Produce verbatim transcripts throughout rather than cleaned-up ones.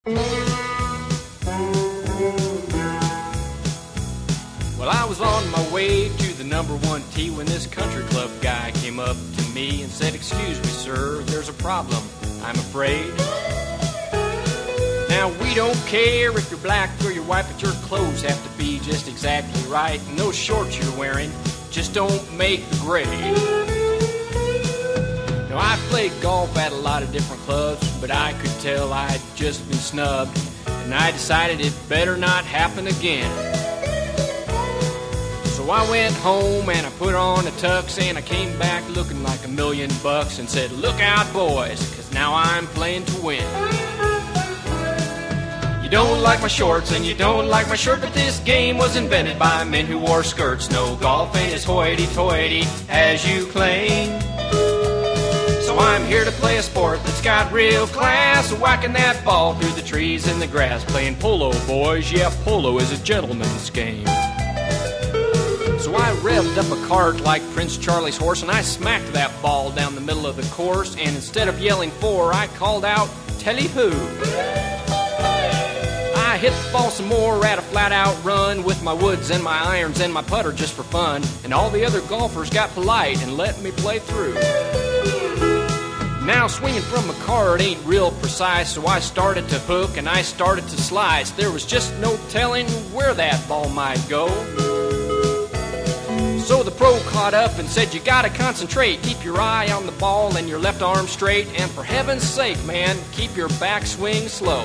Well, I was on my way to the number one tee when this country club guy came up to me and said, "Excuse me, sir, there's a problem, I'm afraid. Now, we don't care if you're black or you're white, but your clothes have to be just exactly right, and those shorts you're wearing just don't make the grade." Now, I played golf at a lot of different clubs, but I could tell I'd just been snubbed, and I decided it better not happen again. So I went home and I put on a tux, and I came back looking like a million bucks and said, "Look out, boys, 'cause now I'm playing to win." You don't like my shorts and you don't like my shirt, but this game was invented by men who wore skirts. No, golf ain't as hoity-toity as you claim. So I'm here to play a sport that's got real class, whacking that ball through the trees and the grass. Playing polo, boys, yeah, polo is a gentleman's game. So I revved up a cart like Prince Charlie's horse, and I smacked that ball down the middle of the course, and instead of yelling four, I called out, "Tally-hoo." I hit the ball some more at a flat-out run with my woods and my irons and my putter just for fun, and all the other golfers got polite and let me play through. Now swinging from a cart ain't real precise, so I started to hook and I started to slice. There was just no telling where that ball might go. So the pro caught up and said, "You gotta concentrate, keep your eye on the ball and your left arm straight, and for heaven's sake, man, keep your backswing slow."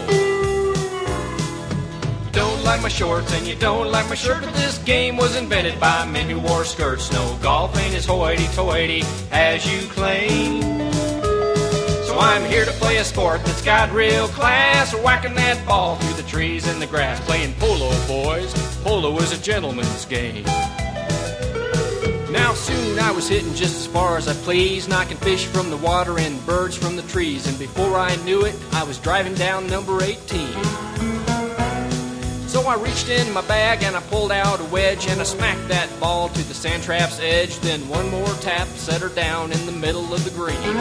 You don't like my shorts and you don't like my shirt, but this game was invented by men who wore skirts. No, golf ain't as hoity-toity as you claim. So I'm here to play a sport that's got real class, whacking that ball through the trees and the grass. Playing polo, boys, polo is a gentleman's game. Now soon I was hitting just as far as I pleased, knocking fish from the water and birds from the trees, and before I knew it, I was driving down number eighteen. So I reached in my bag and I pulled out a wedge, and I smacked that ball to the sand trap's edge. Then one more tap set her down in the middle of the green.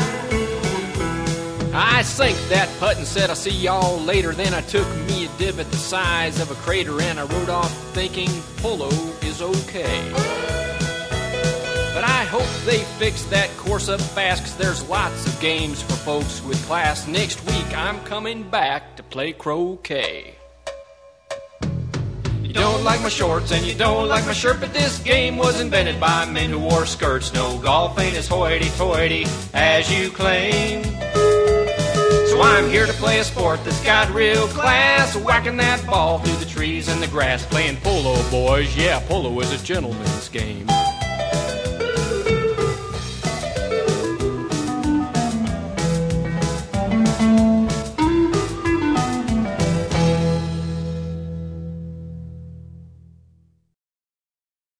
I sank that putt and said, "I'll see y'all later." Then I took me a divot the size of a crater, and I rode off thinking polo is okay. But I hope they fix that course up fast, 'cause there's lots of games for folks with class. Next week I'm coming back to play croquet. You don't like my shorts and you don't like my shirt, but this game was invented by men who wore skirts. No, golf ain't as hoity-toity as you claim. So I'm here to play a sport that's got real class, whacking that ball through the trees and the grass. Playing polo, boys, yeah, polo is a gentleman's game.